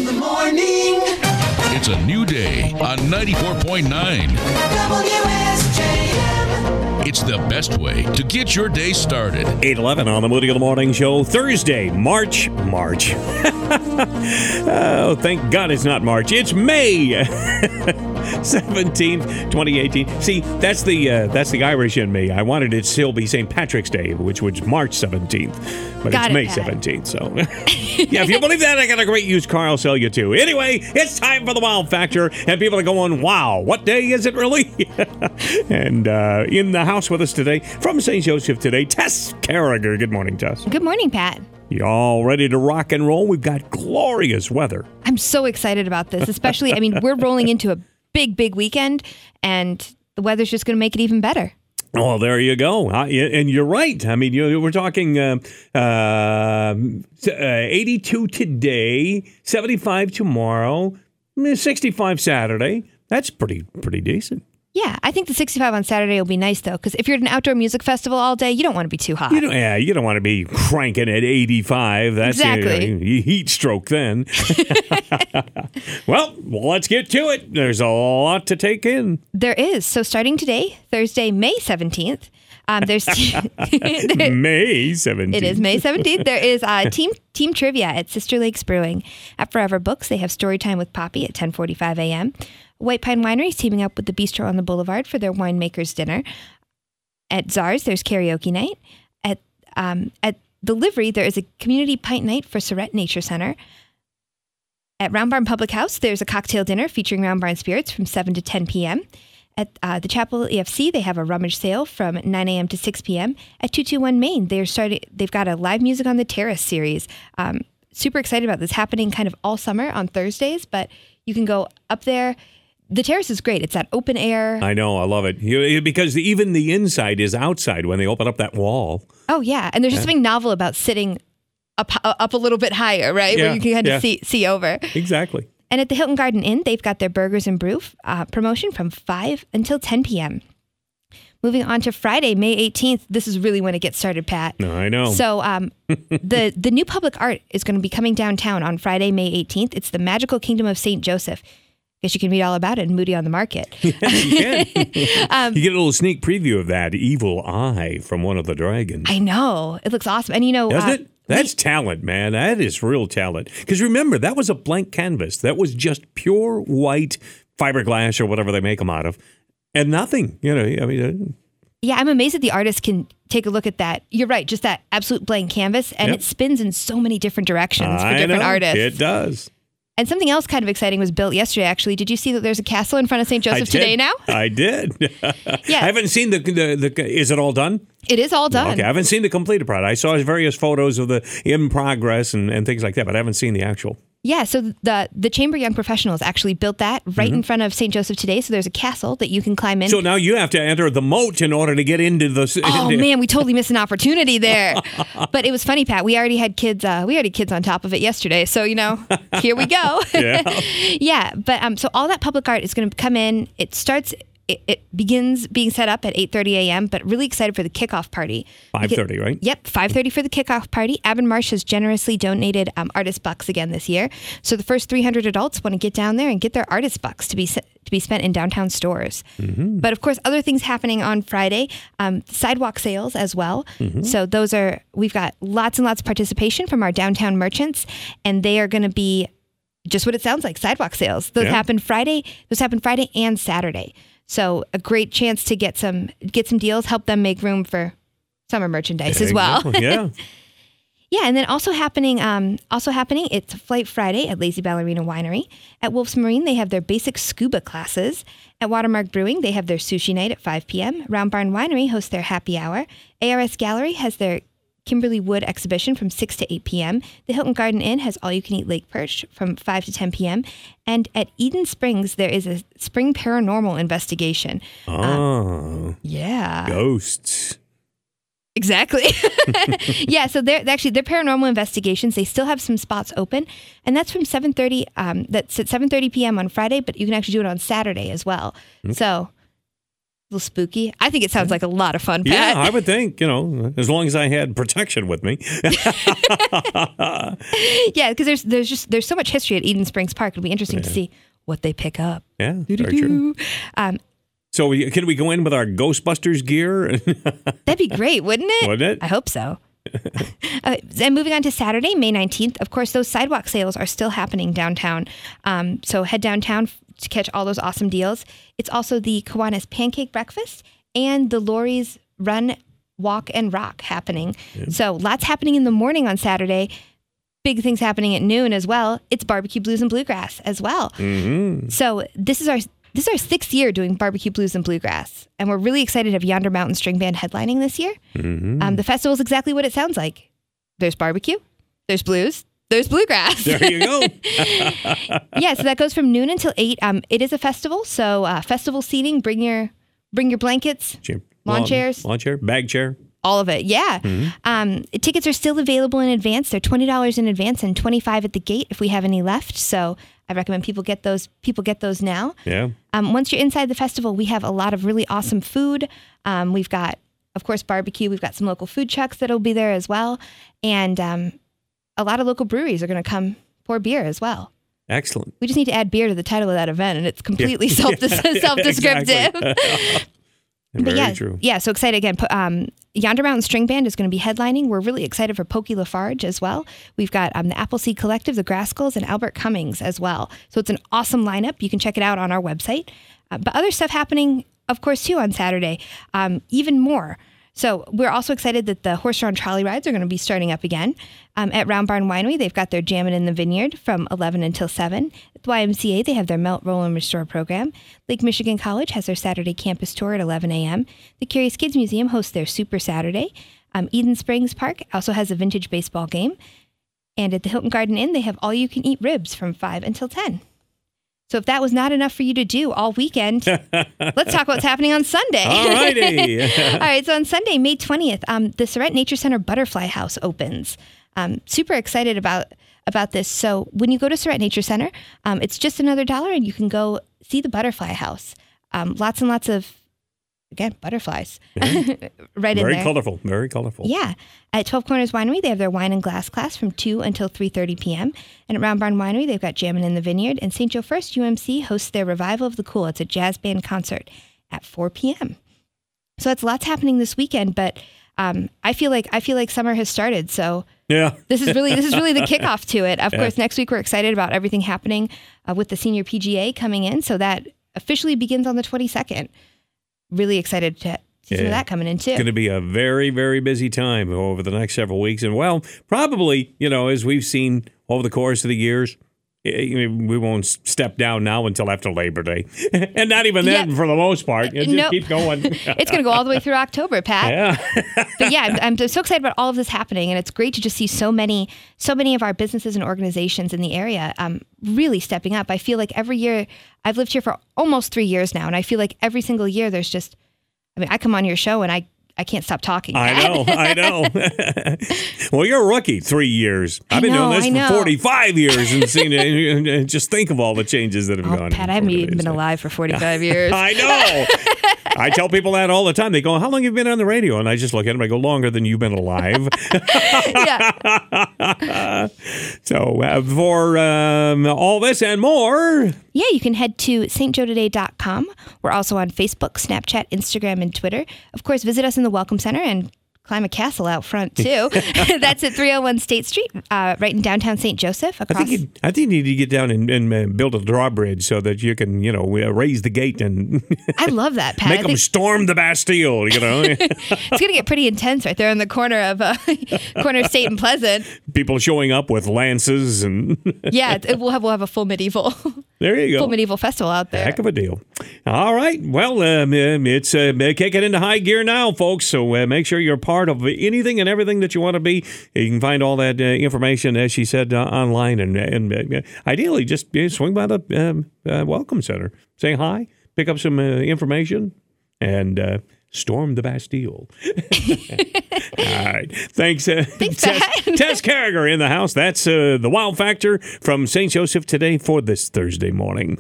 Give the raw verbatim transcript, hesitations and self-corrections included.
in the morning. It's a new day on ninety-four point nine. W S J M. It's the best way to get your day started. eight eleven on the Moody of the Morning Show. Thursday, March. March. Oh, thank God it's not March. It's May seventeenth, twenty eighteen. See, that's the uh, that's the Irish in me. I wanted it to still be Saint Patrick's Day, which was March seventeenth. But Got it's it, May Pat. seventeenth, so. Yeah, if you believe that, I got a great used car I'll sell you to. Anyway, it's time for the Wow Factor, and people are going, wow, what day is it really? And uh, in the house with us today, from Saint Joseph today, Tess Carragher. Good morning, Tess. Good morning, Pat. You all ready to rock and roll? We've got glorious weather. I'm so excited about this, especially, I mean, we're rolling into a big, big weekend, and the weather's just going to make it even better. Oh, there you go. Uh, yeah, and you're right. I mean, you, we're talking uh, uh, eighty-two today, seventy-five tomorrow, sixty-five Saturday. That's pretty pretty decent. Yeah, I think the sixty-five on Saturday will be nice, though, because if you're at an outdoor music festival all day, you don't want to be too hot. You don't, yeah, you don't want to be cranking at eighty-five. That's Exactly. uh, you heat stroke then. Well, let's get to it. There's a lot to take in. There is. So starting today, Thursday, May seventeenth, um, there's... May seventeenth. It is May seventeenth. There is uh, team team trivia at Sister Lakes Brewing. At Forever Books, they have Story Time with Poppy at ten forty-five a.m. White Pine Winery is teaming up with the Bistro on the Boulevard for their Winemakers Dinner. At Czars, there's karaoke night. At um, at the Livery, there is a community pint night for Surrett Nature Center. At Round Barn Public House, there's a cocktail dinner featuring Round Barn spirits from seven to ten p.m. At uh, the Chapel E F C, they have a rummage sale from nine a.m. to six p.m. At two two one Main, they're starting. They've got a live music on the Terrace series. Um, super excited about this, happening kind of all summer on Thursdays, but you can go up there. The Terrace is great. It's that open air. I know. I love it. You, because even the inside is outside when they open up that wall. Oh, yeah. And there's just something novel about sitting up up a little bit higher, right? Yeah, Where you can kind of yeah. see, see over. Exactly. And at the Hilton Garden Inn, they've got their Burgers and Brew uh, promotion from five until ten p.m. Moving on to Friday, May eighteenth. This is really when it gets started, Pat. No, I know. So um, the, the new public art is going to be coming downtown on Friday, May eighteenth. It's the Magical Kingdom of Saint Joseph. Guess you can read all about it in Moody on the Market. Yes, you can. um, you get a little sneak preview of that evil eye from one of the dragons. I know. It looks awesome. And you know... Doesn't uh, it? That's talent, man. That is real talent. Because remember, that was a blank canvas. That was just pure white fiberglass or whatever they make them out of. And nothing. You know, I mean... Yeah, I'm amazed that the artist can take a look at that. You're right, just that absolute blank canvas. And Yep. it spins in so many different directions for I different know, artists. It does. And something else kind of exciting was built yesterday, actually. Did you see that there's a castle in front of Saint Joseph I did. today now? I did. Yeah. I haven't seen the, the, the... Is it all done? It is all done. Okay, I haven't seen the completed product. I saw various photos of the in progress and, and things like that, but I haven't seen the actual. Yeah, so the the Chamber Young Professionals actually built that right Mm-hmm. in front of Saint Joseph today. So there's a castle that you can climb in. So now you have to enter the moat in order to get into the... Oh into- man, we totally missed an opportunity there. But it was funny, Pat. We already had kids. Uh, we already had kids on top of it yesterday. So you know, here we go. Yeah. Yeah, but um, so all that public art is going to come in. It starts. It, it begins being set up at eight thirty a.m. But really excited for the kickoff party. five thirty, right? Yep, five thirty for the kickoff party. Avon Marsh has generously donated um, artist bucks again this year. So the first three hundred adults want to get down there and get their artist bucks to be se- to be spent in downtown stores. Mm-hmm. But of course, other things happening on Friday, um, sidewalk sales as well. Mm-hmm. So those are, we've got lots and lots of participation from our downtown merchants, and they are going to be just what it sounds like, sidewalk sales. Those Yeah. happen Friday. Those happen Friday and Saturday. So a great chance to get some get some deals, help them make room for summer merchandise as well. Exactly, yeah. Yeah, and then also happening, um, also happening, it's Flight Friday at Lazy Ballerina Winery. At Wolf's Marine, they have their basic scuba classes. At Watermark Brewing, they have their sushi night at five p.m. Round Barn Winery hosts their happy hour. A R S Gallery has their Kimberly Wood exhibition from six to eight p.m. The Hilton Garden Inn has all-you-can-eat lake perch from five to ten p.m. And at Eden Springs, there is a spring paranormal investigation. Oh, Uh, yeah. ghosts. Exactly. Yeah, so they're actually they're paranormal investigations. They still have some spots open, and that's from seven thirty. Um, that's at seven thirty p.m. on Friday, but you can actually do it on Saturday as well. So little spooky. I think it sounds like a lot of fun, Pat. Yeah, I would think, you know, as long as I had protection with me. Yeah, because there's there's just there's so much history at Eden Springs Park. It'll be interesting to see what they pick up. Yeah, very true. Um, So we- can we go in with our Ghostbusters gear? that'd be great, wouldn't it? Wouldn't it? I hope so. uh, and moving on to Saturday, May nineteenth, of course, those sidewalk sales are still happening downtown. Um, so head downtown f- to catch all those awesome deals. It's also the Kiwanis Pancake Breakfast and the Lori's Run, Walk, and Rock happening. So lots happening in the morning on Saturday. Big things happening at noon as well. It's Barbecue Blues and Bluegrass as well. Mm-hmm. So this is our this is our sixth year doing Barbecue Blues and Bluegrass, and we're really excited to have Yonder Mountain String Band headlining this year. Mm-hmm. Um, the festival is exactly what it sounds like. There's barbecue, there's blues, there's bluegrass. There you go. Yeah, so that goes from noon until eight. Um, it is a festival, so uh, festival seating. Bring your bring your blankets, Chair- lawn chairs, Lawn chair, bag chair. all of it. Yeah. Um, tickets are still available in advance. They're twenty dollars in advance and twenty-five dollars at the gate if we have any left. So I recommend people get those. People get those now. Yeah. Um, once you're inside the festival, we have a lot of really awesome food. Um, we've got, of course, barbecue. We've got some local food trucks that'll be there as well, and um, a lot of local breweries are going to come pour beer as well. Excellent. We just need to add beer to the title of that event, and it's completely self self descriptive. But Very yeah, true. yeah. So excited again. Pu- Um, Yonder Mountain String Band is going to be headlining. We're really excited for Pokey Lafarge as well. We've got um, the Appleseed Collective, the Graskels, and Albert Cummings as well. So it's an awesome lineup. You can check it out on our website. Uh, but other stuff happening, of course, too on Saturday. Um, even more. So we're also excited that the horse-drawn trolley rides are going to be starting up again. Um, at Round Barn Winery, they've got their Jammin' in the Vineyard from eleven until seven. At the Y M C A, they have their Melt, Roll, and Restore program. Lake Michigan College has their Saturday campus tour at eleven a.m. The Curious Kids Museum hosts their Super Saturday. Um, Eden Springs Park also has a vintage baseball game. And at the Hilton Garden Inn, they have all-you-can-eat ribs from five until ten. So if that was not enough for you to do all weekend, let's talk about what's happening on Sunday. All righty. All right, so on Sunday, May twentieth, um, the Surrett Nature Center Butterfly House opens. Um, super excited about about this. So when you go to Surrett Nature Center, um, it's just another dollar and you can go see the Butterfly House. Um, lots and lots of, again, butterflies right in Very there. colorful. Very colorful. Yeah. At twelve Corners Winery, they have their wine and glass class from two until three thirty p.m. And at Round Barn Winery, they've got Jammin' in the Vineyard. And Saint Joe First U M C hosts their Revival of the Cool. It's a jazz band concert at four p.m. So that's lots happening this weekend, but um, I feel like I feel like summer has started. So Yeah. this is really this is really the kickoff to it. Of course, next week we're excited about everything happening uh, with the Senior P G A coming in. So that officially begins on the twenty-second. Really excited to see some of Yeah. that coming in too. It's going to be a very, very busy time over the next several weeks. And, well, probably, you know, as we've seen over the course of the years, eh, we won't step down now until after Labor Day. And not even then, Yeah. for the most part. You just Nope. keep going. It's going to go all the way through October, Pat. Yeah. But yeah, I'm, I'm so excited about all of this happening, and it's great to just see so many, so many of our businesses and organizations in the area um, really stepping up. I feel like every year, I've lived here for almost three years now, and I feel like every single year there's just, I mean, I come on your show and I, I can't stop talking. I know, I know. Well, you're a rookie, three years. I've I been know, doing this I for know. forty-five years and seen it. And, and just think of all the changes that have Oh, gone. Pat, in I haven't even organizations. been alive for forty-five years. I know. I tell people that all the time. They go, "How long have you been on the radio?" And I just look at them. I go, "Longer than you've been alive." Yeah. So uh, for um, all this and more, Yeah, you can head to s t joe today dot com. We're also on Facebook, Snapchat, Instagram, and Twitter. Of course, visit us in the Welcome Center and climb a castle out front, too. That's at three oh one State Street, uh, right in downtown Saint Joseph. I Across. think you, I think you need to get down and, and uh, build a drawbridge so that you can, you know, uh, raise the gate and I love that, Pat. make I them think storm the Bastille. You know, it's going to get pretty intense right there in the corner of uh, corner of State and Pleasant. people showing up with lances and Yeah, it, we'll have we'll have a full medieval there you go. full medieval festival out there. Heck of a deal. All right. Well, um, um, it's uh, kicking into high gear now, folks. So uh, make sure you're part of anything and everything that you want to be. You can find all that uh, information, as she said, uh, online. And, and uh, ideally, just uh, swing by the um, uh, Welcome Center. Say hi, pick up some uh, information, and uh, storm the Bastille. All right. Thanks, uh, Thanks, Tess, Pat. Tess Carragher in the house. That's uh, the Wow Factor from Saint Joseph today for this Thursday morning.